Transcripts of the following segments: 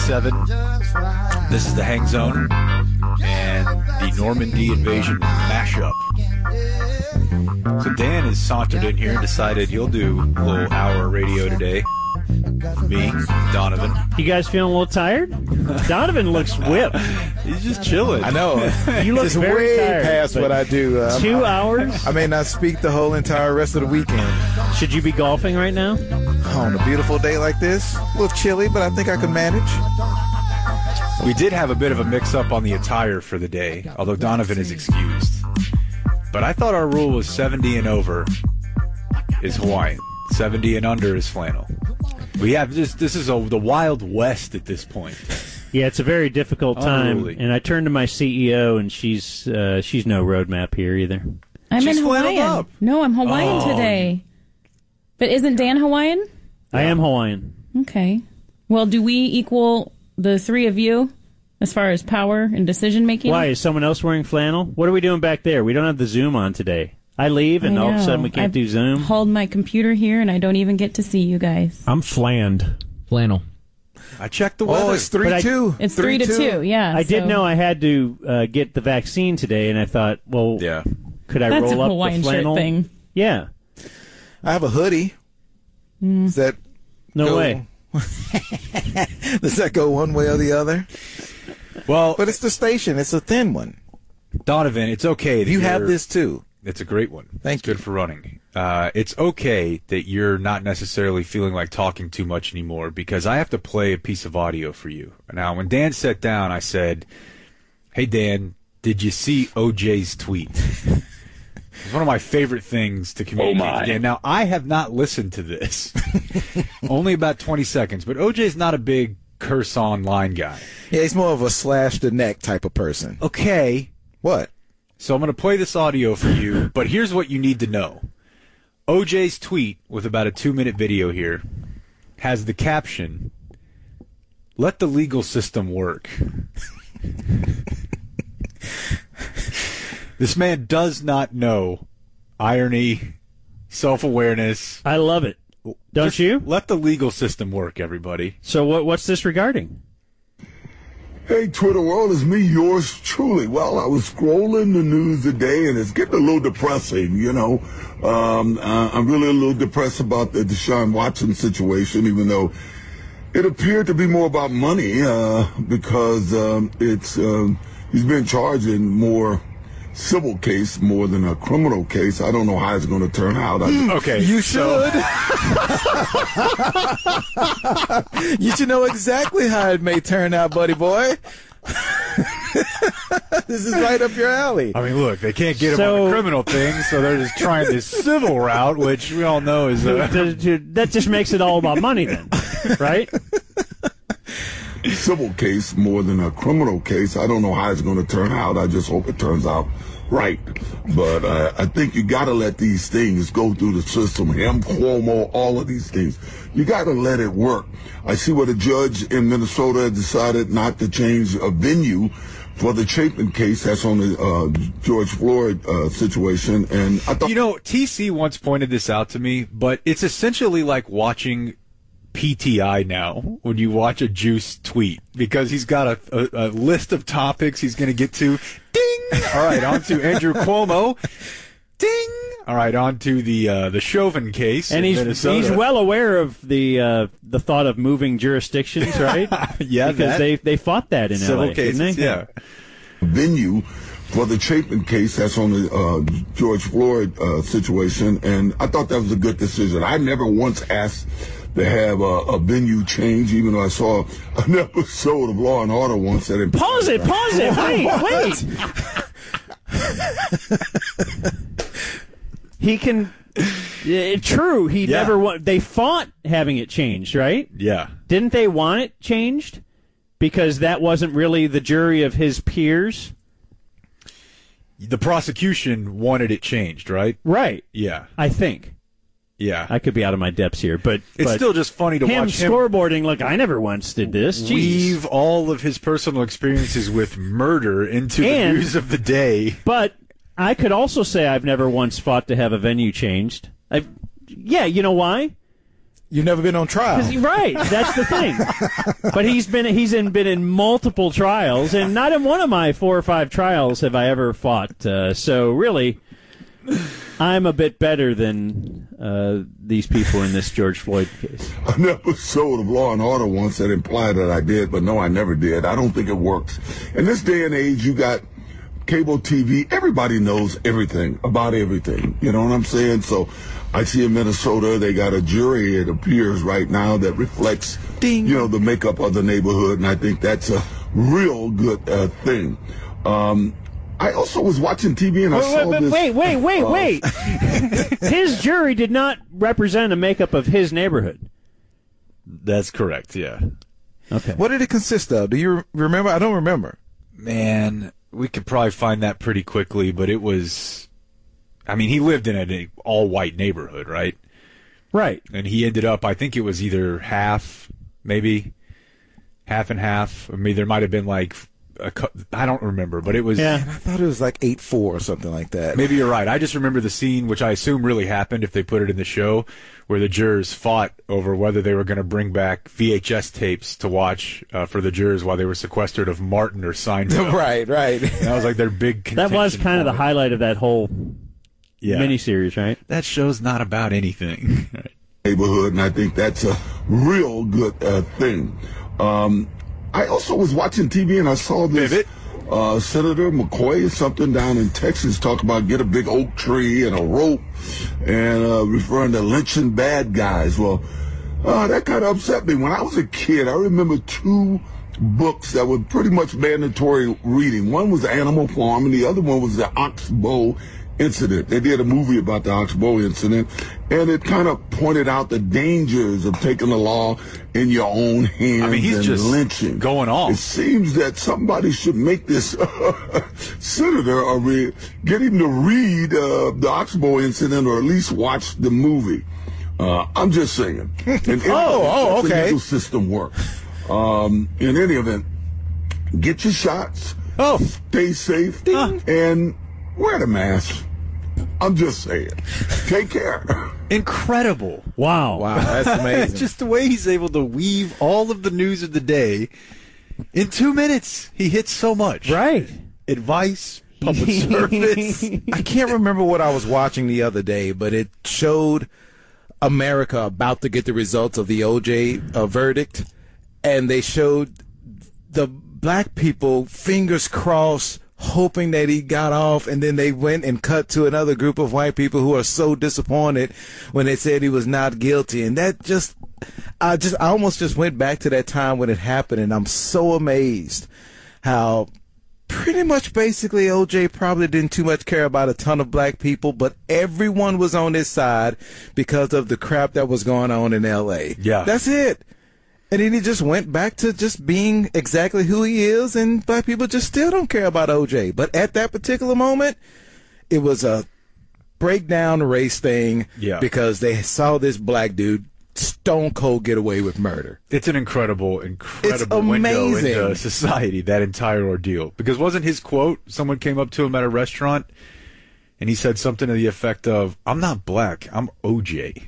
98.7. This is the Hang Zone and the Normandy Invasion mashup. So Dan has sauntered in here and decided he'll do a little hour of radio today. Me, Donovan. You guys feeling a little tired? Donovan looks whipped. He's just chilling. I know. You look just very way tired, past what I do. 2 hours? I may not speak the whole entire rest of the weekend. Should you be golfing right now? On a beautiful day like this, a little chilly, but I think I can manage. We did have a bit of a mix-up on the attire for the day, although Donovan is excused. But I thought our rule was 70 and over is Hawaiian. 70 and under is flannel. We have this is the Wild West at this point. Yeah, it's a very difficult time. Unruly. And I turned to my CEO, and she's no roadmap here either. I'm She's in flanneled Hawaiian. up. No, I'm Hawaiian today. But isn't Dan Hawaiian? I am Hawaiian. Okay. Well, do we equal the three of you as far as power and decision making? Why? Is someone else wearing flannel? What are we doing back there? We don't have the Zoom on today. I leave, and all of a sudden we can't do Zoom. Hold my computer here, and I don't even get to see you guys. I'm flannel. I checked the weather. Oh, it's 3-2. It's 3-2, yeah. I did know I had to get the vaccine today, and I thought, well, Yeah. could I That's roll a up Hawaiian the flannel? shirt thing. Yeah. I have a hoodie. Does that No go, way. Does that go one way or the other? Well, But it's the station. It's a thin one. Donovan, it's okay. That You have you're- this too. It's a great one. Thank It's good you. for running. It's okay that you're not necessarily feeling like talking too much anymore because I have to play a piece of audio for you. Now, when Dan sat down, I said, "Hey, Dan, did you see OJ's tweet?" It's one of my favorite things to communicate to Dan. Now, I have not listened to this. Only about 20 seconds. But OJ's not a big curse online guy. Yeah, he's more of a slash the neck type of person. Okay. What? So I'm going to play this audio for you, but here's what you need to know. OJ's tweet, with about a 2-minute video here, has the caption, "Let the legal system work." This man does not know irony, self-awareness. I love it. Don't Just you? Let the legal system work, everybody. So what's this regarding? Hey, Twitter world, it's me, yours truly. Well, I was scrolling the news today, and it's getting a little depressing, you know. I'm really a little depressed about the Deshaun Watson situation, even though it appeared to be more about money, because he's been charged in more civil case more than a criminal case. I don't know how it's going to turn out. Okay. You should. You should know exactly how it may turn out, buddy boy. This is right up your alley. I mean, look, they can't get him on the criminal thing, so they're just trying this civil route, which we all know is That just makes it all about money then, right? Civil case more than a criminal case. I don't know how it's going to turn out. I just hope it turns out right. But I think you got to let these things go through the system. Him, Cuomo, all of these things. You got to let it work. I see what a judge in Minnesota decided not to change a venue for the Chapin case. That's on the George Floyd situation. And I thought, You know, TC once pointed this out to me, but it's essentially like watching PTI now when you watch a Juice tweet because he's got a list of topics he's going to get to. Ding! All right, on to Andrew Cuomo. Ding! All right, on to the Chauvin case And in he's Minnesota. well aware of the thought of moving jurisdictions, right? Yeah, because that. they fought that in Civil LA, cases, didn't they? yeah. venue for the Chapin case. That's on the George Floyd situation. And I thought that was a good decision. I never once asked to have a venue change, even though I saw an episode of Law and Order once that Pause it, wait. He can. True, he Yeah. never. They fought having it changed, right? Yeah. Didn't they want it changed because that wasn't really the jury of his peers? The prosecution wanted it changed, right? Right. Yeah. I think. Yeah. I could be out of my depths here, but It's still just funny to him watch him scoreboarding. Look, I never once did this. Jeez. weave all of his personal experiences with murder into the And- news of the day. But I could also say I've never once fought to have a venue changed. Yeah, you know why? You've never been on trial. Right, that's the thing. But he's been in multiple trials, and not in one of my 4 or 5 trials have I ever fought. So really, I'm a bit better than these people in this George Floyd case. An episode of Law and Order once that implied that I did, but no, I never did. I don't think it works. In this day and age, you got cable TV. Everybody knows everything about everything. You know what I'm saying? So I see in Minnesota, they got a jury, it appears right now, that reflects, Ding. you know, the makeup of the neighborhood, and I think that's a real good thing. I also was watching TV and I saw this. Wait. His jury did not represent a makeup of his neighborhood. That's correct, yeah. Okay. What did it consist of? Do you remember? I don't remember. Man, we could probably find that pretty quickly, but it was... I mean, he lived in an all-white neighborhood, right? Right. And he ended up, I think it was either half, maybe half and half. I mean, there might have been like, I don't remember, but it was... Yeah. And I thought it was like 8-4 or something like that. Maybe you're right. I just remember the scene, which I assume really happened if they put it in the show, where the jurors fought over whether they were going to bring back VHS tapes to watch for the jurors while they were sequestered of Martin or Seinfeld. Right. And that was like their big That was kind of the highlight of that whole miniseries, right? That show's not about anything. Neighborhood, and I think that's a real good thing. I also was watching TV and I saw this Senator McCoy or something down in Texas talk about get a big oak tree and a rope and referring to lynching bad guys. Well, that kind of upset me. When I was a kid, I remember 2 books that were pretty much mandatory reading. One was Animal Farm and the other one was the Oxbow Incident. They did a movie about the Oxbow Incident, and it kind of pointed out the dangers of taking the law in your own hands. I mean, he's and just lynching. Going off. It seems that somebody should make this senator or get him to read the Oxbow Incident or at least watch the movie. I'm just saying. That's okay. The legal system works. In any event, get your shots. Stay safe. And wear the mask. I'm just saying. Take care. Incredible. Wow, that's amazing. Just the way he's able to weave all of the news of the day in 2 minutes. He hits so much. Right. Advice, public service. I can't remember what I was watching the other day, but it showed America about to get the results of the OJ verdict, and they showed the black people, fingers crossed, hoping that he got off, and then they went and cut to another group of white people who are so disappointed when they said he was not guilty. And that I almost just went back to that time when it happened, and I'm so amazed how pretty much basically OJ probably didn't too much care about a ton of black people, but everyone was on his side because of the crap that was going on in LA. Yeah. That's it. And then he just went back to just being exactly who he is, and black people just still don't care about OJ. But at that particular moment, it was a breakdown race thing because they saw this black dude stone cold get away with murder. It's an incredible It's window amazing. into society, that entire ordeal. Because wasn't his quote, someone came up to him at a restaurant, and he said something to the effect of, "I'm not black, I'm OJ."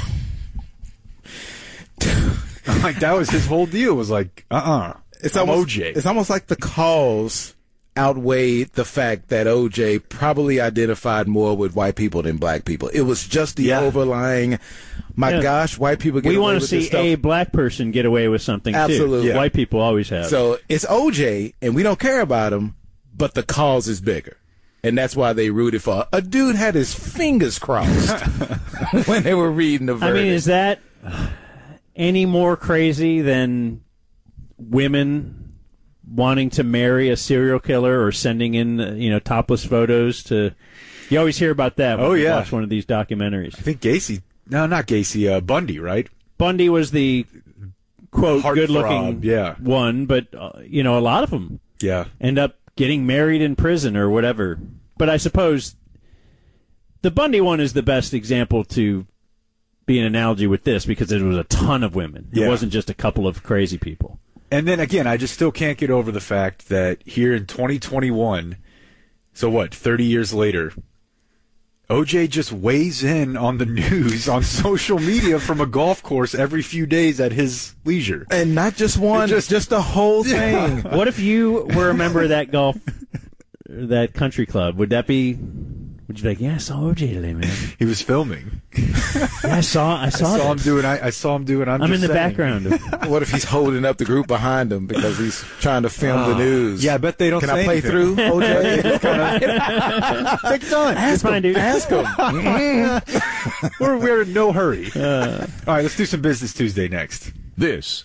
Like, that was his whole deal, was like, It's I'm almost OJ. It's almost like the cause outweighed the fact that OJ probably identified more with white people than black people. It was just the overlying, gosh, white people get we away want to with see this stuff. a black person get away with something Absolutely. too. White people always have. So it's OJ, and we don't care about him, but the cause is bigger. And that's why they rooted for a dude had his fingers crossed when they were reading the verdict. I mean, is that any more crazy than women wanting to marry a serial killer or sending in, topless photos to? You always hear about that when you watch one of these documentaries. I think Bundy, right? Bundy was the, quote, good-looking one, but, a lot of them end up getting married in prison or whatever. But I suppose the Bundy one is the best example to be an analogy with this because it was a ton of women. It wasn't just a couple of crazy people. And then again, I just still can't get over the fact that here in 2021, so what, 30 years later, OJ just weighs in on the news on social media from a golf course every few days at his leisure. And not just one, just the whole thing. What if you were a member of that country club? Would you be like, yeah, I saw OJ today, man. He was filming. Yeah, I saw him doing. I saw him doing. I'm in the background. What if he's holding up the group behind him because he's trying to film the news? Yeah, I bet they don't. Can say I play anything. through OJ? Take time. Ask him, dude. Ask him. We're in no hurry. All right, let's do some Business Tuesday next. This